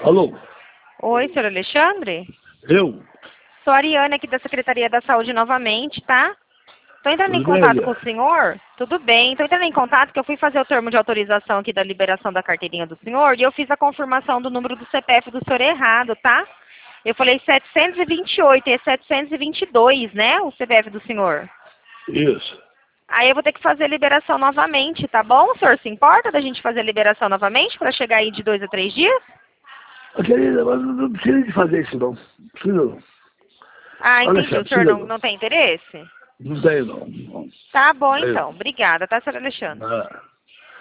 Alô? Oi, senhor Alexandre? Eu? Sou a Ariane aqui da Secretaria da Saúde novamente, tá? Tô entrando em Tudo bem, contato com Ariane? o senhor. Tudo bem. Tô entrando em contato porque eu fui fazer o termo de autorização aqui da liberação da carteirinha do senhor e eu fiz a confirmação do número do CPF do senhor errado, tá? Eu falei 728 e é 722, né? O CPF do senhor. Isso. Aí eu vou ter que fazer a liberação novamente, tá bom? O senhor se importa da gente fazer a liberação novamente para chegar aí de 2 a 3 dias? Querida, mas não precisa de fazer isso, não. Não precisa, não. Ah, Olha entendi. só, O senhor precisa, não, não. não tem interesse? Não tenho, não. Não Tá bom, tenho, então. Obrigada, tá, senhor Alexandre? não.